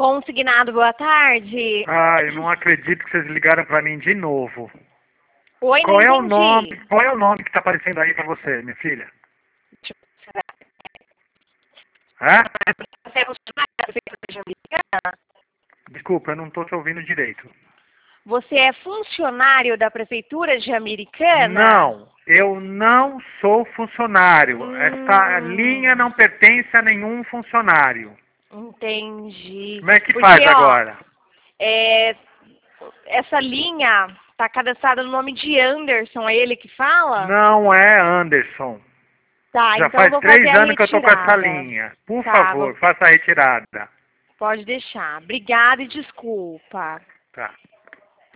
Consignado, boa tarde. Ah, eu não acredito que vocês ligaram pra mim de novo. Oi, Qual não é o entendi. nome? Qual é o nome que tá aparecendo aí pra você, minha filha? Hã? Você é funcionário da Prefeitura de Americana? Desculpa, eu não tô te ouvindo direito. Você é funcionário da Prefeitura de Americana? Não, eu não sou funcionário. Esta linha não pertence a nenhum funcionário. Entendi. Como é que Porque, faz ó, agora? é, essa linha tá cadastrada no nome de Anderson, é ele que fala? Não é Anderson. Tá, Já então eu faz vou fazer 3 a anos que eu tô com essa retirada. linha. Por Tá, favor, faça a retirada. pode deixar. Obrigada e desculpa. Tá.